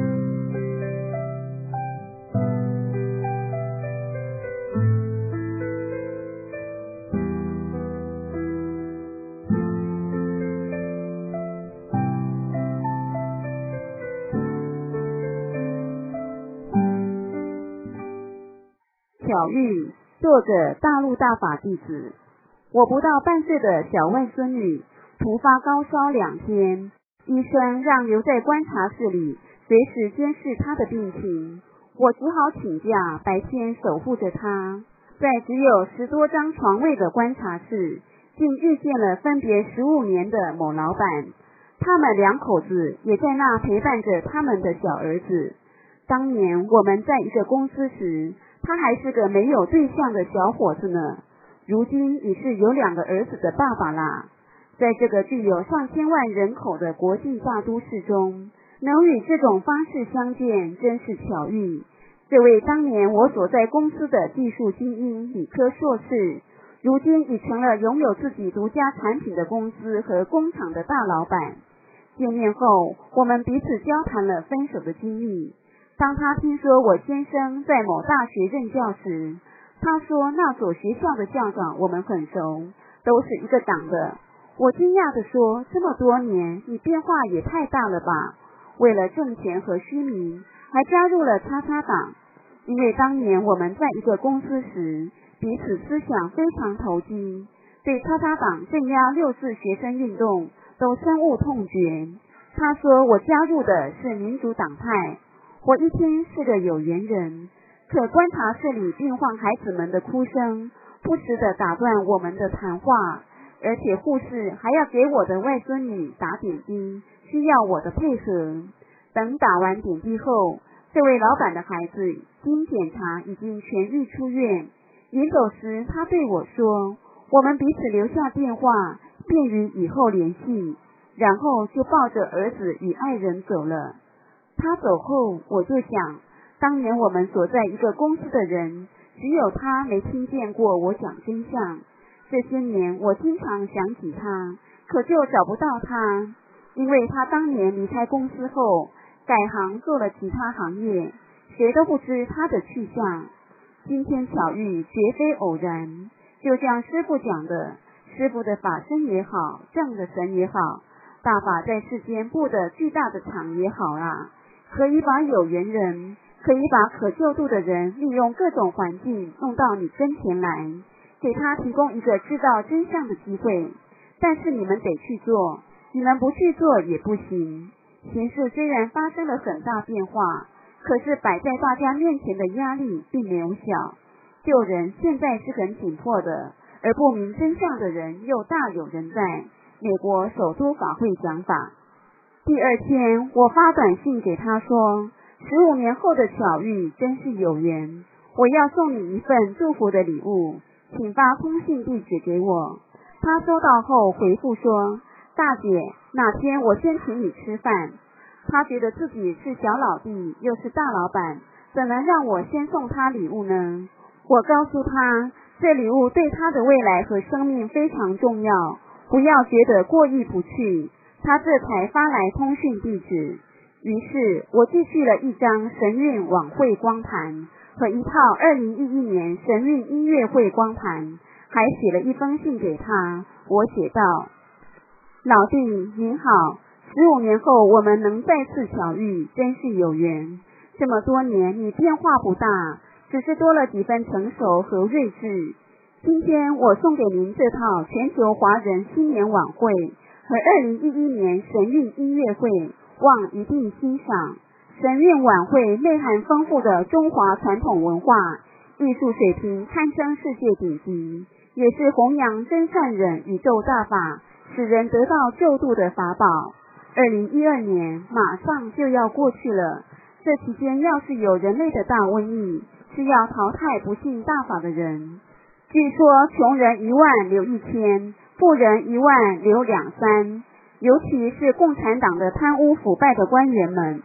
巧遇，作者大陆大法弟子。我不到半岁的小外孙女突发高烧两天，医生让留在观察室里，随时监视她的病情。我只好请假，白天守护着她。在只有十多张床位的观察室，竟遇见了分别十五年的某老板，他们两口子也在那陪伴着他们的小儿子。当年我们在一个公司时，他还是个没有对象的小伙子呢，如今已是有两个儿子的爸爸啦。在这个具有上千万人口的国际大都市中，能与这种方式相见，真是巧遇。这位当年我所在公司的技术精英理科硕士，如今已成了拥有自己独家产品的公司和工厂的大老板。见面后，我们彼此交谈了分手的经历。当他听说我先生在某大学任教时，他说那所学校的校长我们很熟，都是一个党的。我惊讶地说，这么多年你变化也太大了吧，为了挣钱和虚名还加入了叉叉党。因为当年我们在一个公司时，彼此思想非常投机，对叉叉党镇压六四学生运动都深恶痛绝。他说我加入的是民主党派。我一听是个有缘人，可观察室里病患孩子们的哭声不时地打断我们的谈话，而且护士还要给我的外孙女打点滴，需要我的配合。等打完点滴后，这位老板的孩子经检查已经痊愈出院。临走时他对我说，我们彼此留下电话，便于以后联系，然后就抱着儿子与爱人走了。他走后，我就想，当年我们所在一个公司的人，只有他没听见过我讲真相。这些年我经常想起他，可就找不到他，因为他当年离开公司后，改行做了其他行业，谁都不知他的去向。今天巧遇绝非偶然，就像师父讲的，师父的法身也好，正的神也好，大法在世间布的巨大的场也好啊，可以把有缘人，可以把可救度的人利用各种环境弄到你跟前来，给他提供一个知道真相的机会。但是你们得去做，你们不去做也不行。形势虽然发生了很大变化，可是摆在大家面前的压力并没有小。救人现在是很紧迫的，而不明真相的人又大有人在。美国首都法会讲法。第二天，我发短信给他说，十五年后的巧遇真是有缘，我要送你一份祝福的礼物，请发通信地址给我。他收到后回复说，大姐，哪天我先请你吃饭。他觉得自己是小老弟，又是大老板，怎能让我先送他礼物呢？我告诉他，这礼物对他的未来和生命非常重要，不要觉得过意不去。他这才发来通讯地址。于是我寄去了一张神韵晚会光盘和一套二零一一年神韵音乐会光盘，还写了一封信给他。我写道，老弟您好，十五年后我们能再次巧遇，真是有缘。这么多年你变化不大，只是多了几分成熟和睿智。今天我送给您这套全球华人新年晚会和二零一一年神韵音乐会，望一定欣赏。神韵晚会内涵丰富的中华传统文化，艺术水平堪称世界顶级，也是弘扬真善忍宇宙大法，使人得到救度的法宝。二零一二年马上就要过去了，这期间要是有人类的大瘟疫，是要淘汰不信大法的人。据说穷人一万留一千，富人一万留两三，尤其是共产党的贪污腐败的官员们，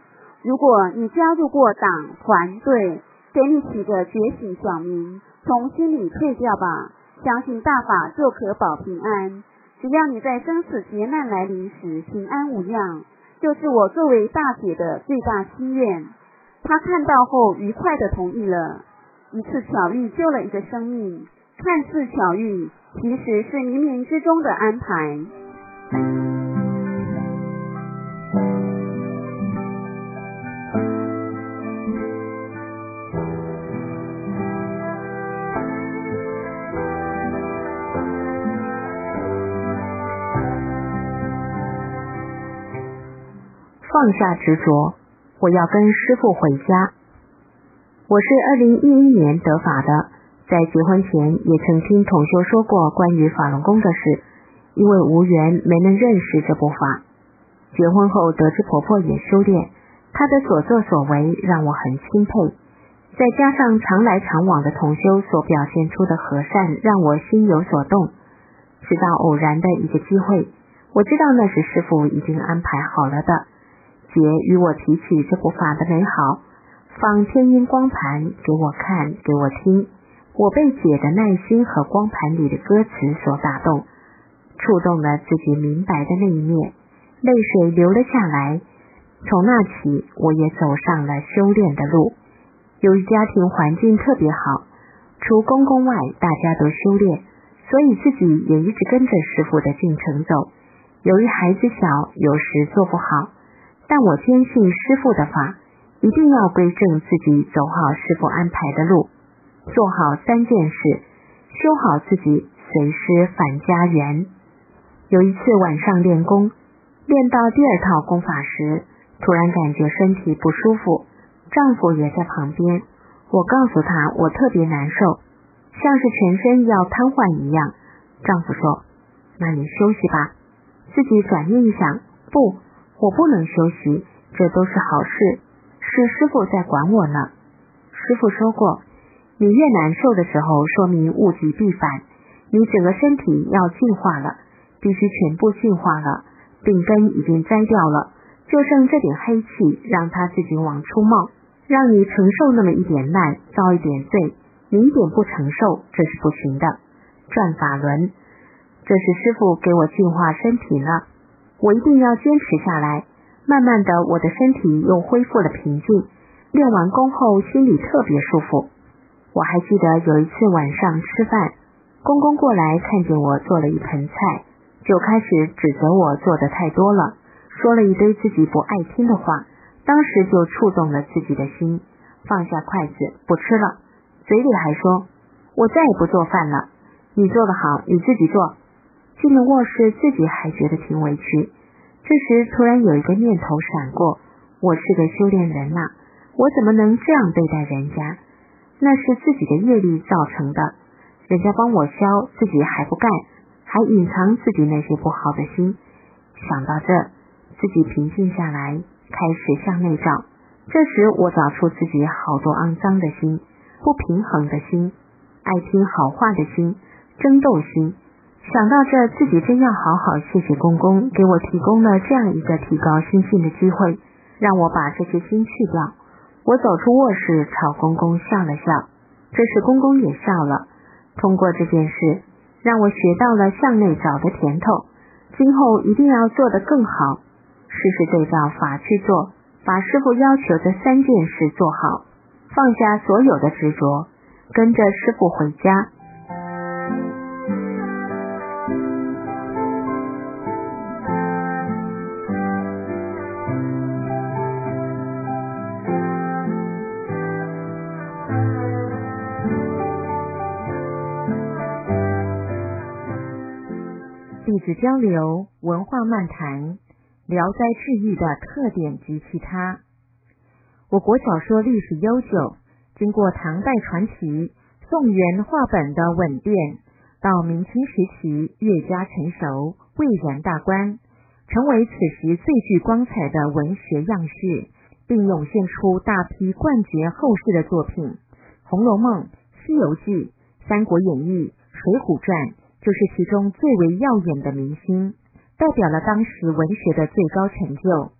如果你加入过党团队，给你起个觉醒小名，从心里退掉吧，相信大法就可保平安。只要你在生死劫难来临时平安无恙，就是我作为大姐的最大心愿。她看到后愉快地同意了。一次巧遇救了一个生命，看似巧遇，其实是冥冥之中的安排。 放下执着，我要跟师父回家。我是二零一一年得法的，在结婚前也曾听统修说过关于法轮功的事，因为无缘没能认识这部法。结婚后得知婆婆也修炼，她的所作所为让我很钦佩，再加上常来常往的统修所表现出的和善，让我心有所动。直到偶然的一个机会，我知道那是师父已经安排好了的。姐与我提起这部法的美好，放天音光盘给我看给我听，我被姐的耐心和光盘里的歌词所打动，触动了自己明白的那一面，泪水流了下来。从那起我也走上了修炼的路。由于家庭环境特别好，除公公外大家都修炼，所以自己也一直跟着师父的进程走。由于孩子小，有时做不好，但我坚信师父的法，一定要归正自己，走好师父安排的路，做好三件事，修好自己，随师返家园。有一次晚上练功，练到第二套功法时，突然感觉身体不舒服，丈夫也在旁边。我告诉他我特别难受，像是全身要瘫痪一样。丈夫说，那你休息吧。自己转念一想，不，我不能休息，这都是好事，是师父在管我呢。师父说过，你越难受的时候，说明物极必反，你整个身体要进化了，必须全部进化了，病根已经摘掉了，就剩这点黑气，让它自己往出冒，让你承受那么一点难，遭一点罪，你一点不承受，这是不行的。转法轮，这是师父给我净化身体呢，我一定要坚持下来。慢慢的，我的身体又恢复了平静，练完功后心里特别舒服。我还记得有一次晚上吃饭，公公过来看见我做了一盆菜，就开始指责我做的太多了，说了一堆自己不爱听的话，当时就触动了自己的心，放下筷子不吃了，嘴里还说，我再也不做饭了，你做得好，你自己做。进了卧室，自己还觉得挺委屈。这时突然有一个念头闪过，我是个修炼人呐、啊，我怎么能这样对待人家？那是自己的业力造成的，人家帮我消，自己还不干，还隐藏自己那些不好的心。想到这，自己平静下来，开始向内找。这时我找出自己好多肮脏的心，不平衡的心，爱听好话的心，争斗心。想到这，自己真要好好谢谢公公，给我提供了这样一个提高心性的机会，让我把这些心去掉。我走出卧室，朝公公笑了笑，这时公公也笑了。通过这件事，让我学到了向内找的甜头，今后一定要做得更好，事事对照法去做，把师父要求的三件事做好，放下所有的执着，跟着师父回家。 历史交流，文化漫谈，聊斋志异的特点及其他。我国小说历史悠久，经过唐代传奇、宋元话本的稳定，到明清时期越加成熟，蔚然大观，成为此时最具光彩的文学样式，并涌现出大批冠绝后世的作品，《红楼梦》、《西游记》、《三国演义》、《水浒传》就是其中最为耀眼的明星，代表了当时文学的最高成就。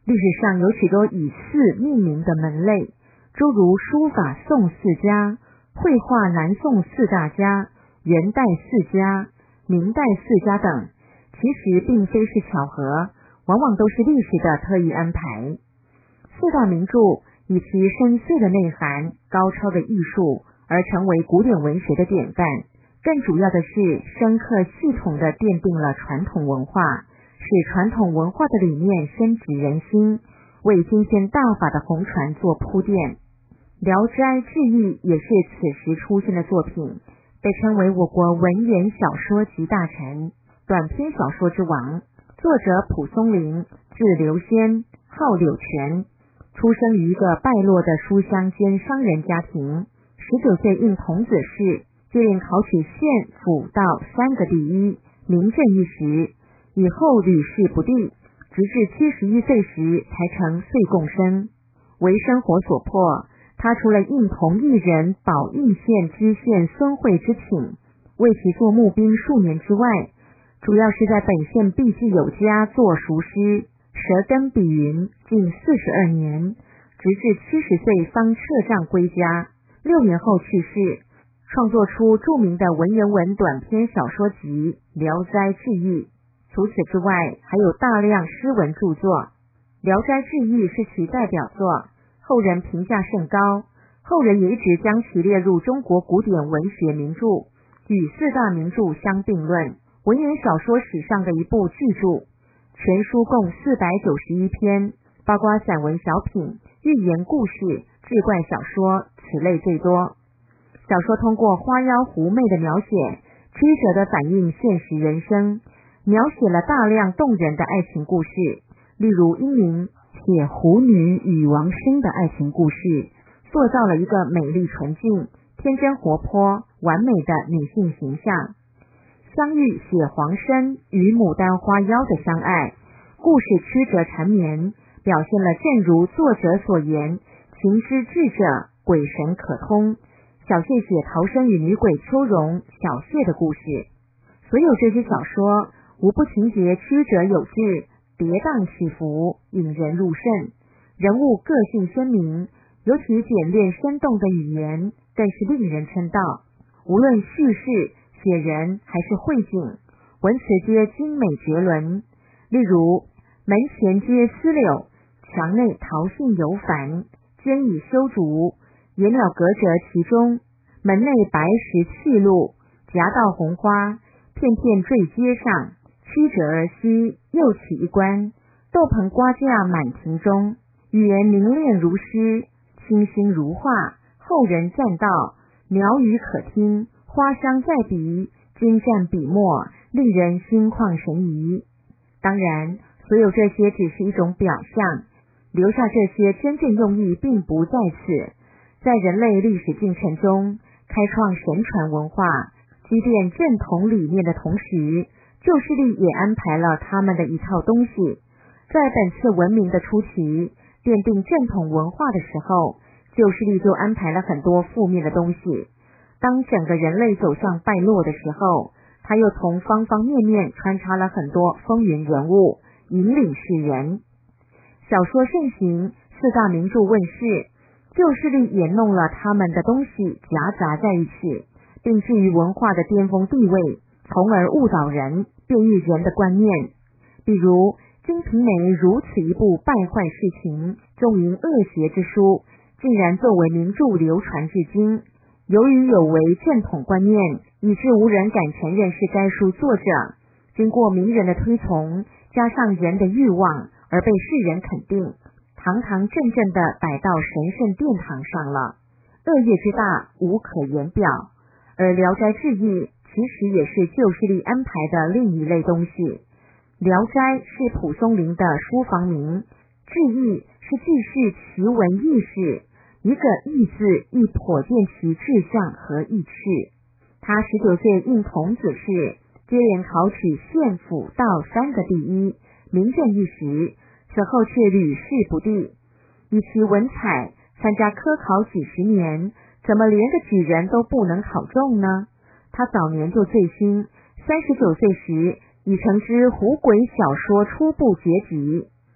历史上有许多以四命名的门类，诸如书法宋四家、绘画南宋四大家、元代四家、明代四家等，其实并非是巧合，往往都是历史的特意安排。四大名著以其深邃的内涵、高超的艺术而成为古典文学的典范，更主要的是深刻系统地奠定了传统文化，使传统文化的理念深植人心，为今天大法的红传做铺垫。聊斋志异也是此时出现的作品，被称为我国文言小说集大成、短篇小说之王。作者蒲松龄，字刘仙，号柳泉，出生于一个败落的书香兼商人家庭。十九岁应童子试，接连考取县、府、道三个第一，名震一时。以后屡试不第，直至七十一岁时才成岁贡生。为生活所迫，他除了应同一人保应县知县孙惠之请，为其做募兵数年之外，主要是在本县必具有家作熟诗，舌根比云，近四十二年，直至七十岁方撤帐归家。六年后去世，创作出著名的文言文短篇小说集《聊斋志异》。除此之外，还有大量诗文著作，《聊斋志异》是其代表作，后人评价甚高，后人也一直将其列入中国古典文学名著，与四大名著相并论，文言小说史上的一部巨著。全书共四百九十一篇，包括散文小品、寓言故事、志怪小说，此类最多。小说通过花妖狐媚的描写，曲折地反映现实人生，描写了大量动人的爱情故事，例如英明写狐女与王生的爱情故事，塑造了一个美丽纯净、天真活泼、完美的女性形象。香玉写黄生与牡丹花妖的相爱，故事曲折缠绵，表现了正如作者所言，情之至者，鬼神可通。小谢写逃生与女鬼秋容、小谢的故事。所有这些小说无不情节曲折有致，跌宕起伏，引人入胜，人物个性鲜明，尤其简练生动的语言更是令人称道。无论叙事、写人还是绘景，文词皆精美绝伦。例如门前皆丝柳，墙内桃杏犹繁，间以修竹，野鸟隔折其中，门内白石砌路，夹道红花，片片坠阶上，曲折而西，又起一关，豆棚瓜架满庭中，语言凝练如诗，清新如画，后人赞道，鸟语可听，花香在鼻，精湛笔墨，令人心旷神怡。当然，所有这些只是一种表象，留下这些真正用意并不在此。在人类历史进程中，开创神传文化，积淀正统理念的同时，旧势力也安排了他们的一套东西。在本次文明的初期，奠定正统文化的时候，旧势力就安排了很多负面的东西。当整个人类走向败落的时候，他又从方方面面穿插了很多风云人物，引领世人。小说盛行，四大名著问世，旧势力也弄了他们的东西夹杂在一起，并置于文化的巅峰地位，从而误导人，变异人的观念。比如《金瓶梅》如此一部败坏世情、重淫恶邪之书，竟然作为名著流传至今。由于有违正统观念，以致无人敢承认是该书作者。经过名人的推崇，加上人的欲望，而被世人肯定，堂堂正正地摆到神圣殿堂上了。恶业之大，无可言表。而《聊斋志异》其实也是旧势力安排的另一类东西。聊斋是蒲松龄的书房名，志异是记叙奇闻异事，一个异字亦颇见其志向和意趣。他十九岁应童子试，接连考取县府道三个第一，名震一时，此后却屡试不第。以其文采，参加科考几十年，怎么连个举人都不能考中呢？他早年就醉心，三十九岁时已成之狐鬼小说初步结集，第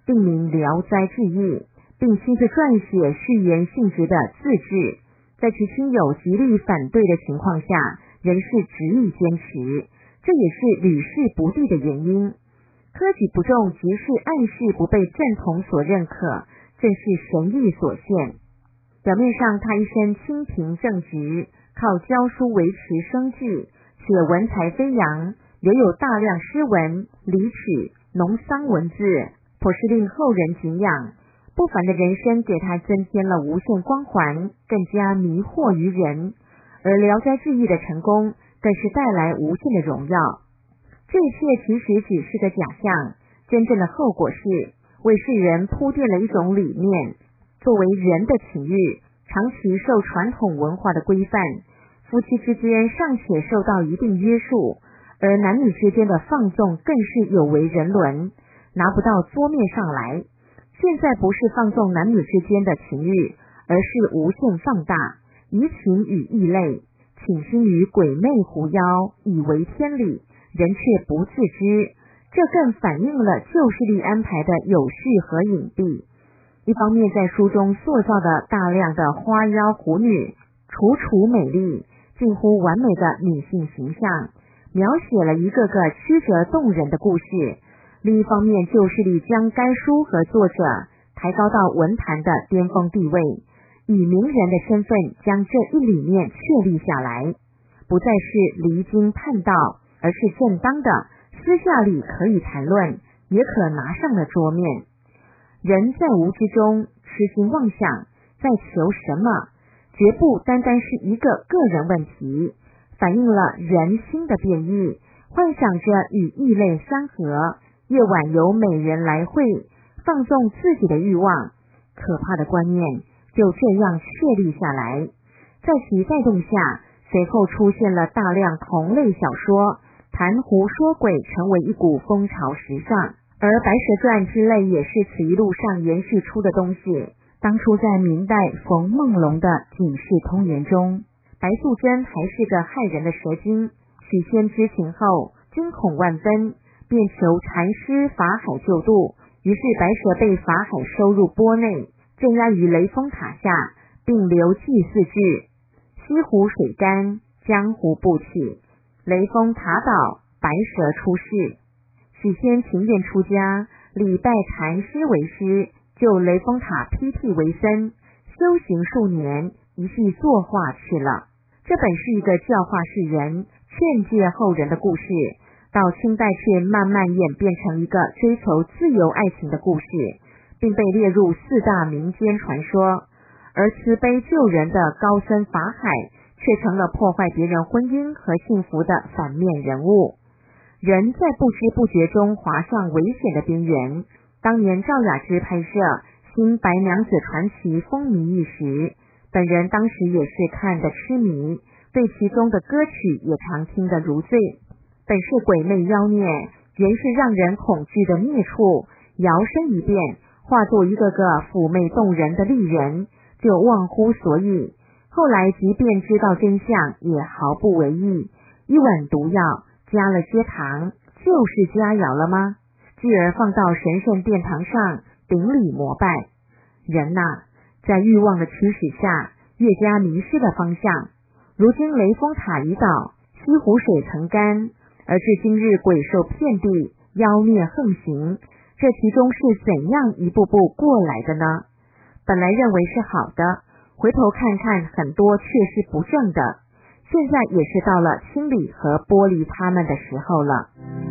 定名《聊斋志异》，并亲自撰写序言性质的自治，在其亲友极力反对的情况下，仍是执意坚持，这也是屡试不第的原因。科举不中，即是暗示不被正统所认可，正是神意所现。表面上他一身清贫正直，靠教书维持生计，且文采飞扬，留有大量诗文、礼曲、农桑文字，颇是令后人敬仰。不凡的人生给他增添了无限光环，更加迷惑于人。而《聊斋志异》的成功，更是带来无限的荣耀。这一切其实只是个假象，真正的后果是为世人铺垫了一种理念。作为人的情欲，长期受传统文化的规范，夫妻之间尚且受到一定约束，而男女之间的放纵更是有违人伦，拿不到桌面上来。现在不是放纵男女之间的情欲，而是无限放大，移情与异类，倾心于鬼魅狐妖，以为天理，人却不自知，这更反映了旧势力安排的有序和隐蔽。一方面在书中塑造的大量的花妖狐女，楚楚美丽，近乎完美的女性形象，描写了一个个曲折动人的故事。另一方面，旧势力将该书和作者抬高到文坛的巅峰地位，以名人的身份将这一理念确立下来，不再是离经叛道，而是正当的，私下里可以谈论，也可拿上了桌面。人在无知中痴心妄想，在求什么，绝不单单是一个个人问题，反映了人心的变异，幻想着与异类相合，夜晚由美人来会，放纵自己的欲望。可怕的观念就这样确立下来。在其带动下，随后出现了大量同类小说，谈狐说鬼成为一股风潮时尚，而白蛇传之类也是此一路上延续出的东西。当初在明代冯梦龙的《警世通言》中，白素贞还是个害人的蛇精，许仙知情后惊恐万分，便求禅师法海救度，于是白蛇被法海收入钵内，镇压于雷峰塔下，并留祭祀句：西湖水干，江湖不起，雷峰塔倒，白蛇出世。许仙情愿出家，礼拜禅师为师，就雷峰塔披剃为僧，修行数年，一系作画去了。这本是一个教化世人、劝诫后人的故事，到清代却慢慢演变成一个追求自由爱情的故事，并被列入四大民间传说。而慈悲救人的高僧法海，却成了破坏别人婚姻和幸福的反面人物。人在不知不觉中滑上危险的边缘。当年赵雅芝拍摄《新白娘子传奇》风靡一时，本人当时也是看得痴迷，对其中的歌曲也常听得如醉。本是鬼魅妖孽，原是让人恐惧的孽畜，摇身一变，化作一个个妩媚动人的丽人，就忘乎所以。后来即便知道真相，也毫不为意。一碗毒药加了些糖，就是佳肴了吗？继而放到神圣殿堂上顶礼膜拜。人呐、啊，在欲望的驱使下，越加迷失了方向。如今雷峰塔已倒，西湖水曾干，而至今日鬼兽遍地，妖孽横行，这其中是怎样一步步过来的呢？本来认为是好的，回头看看很多却是不正的，现在也是到了清理和剥离他们的时候了。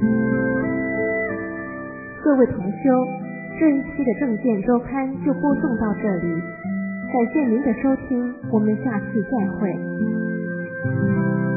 各位同修，这一期的正见周刊就播送到这里，感谢您的收听，我们下次再会。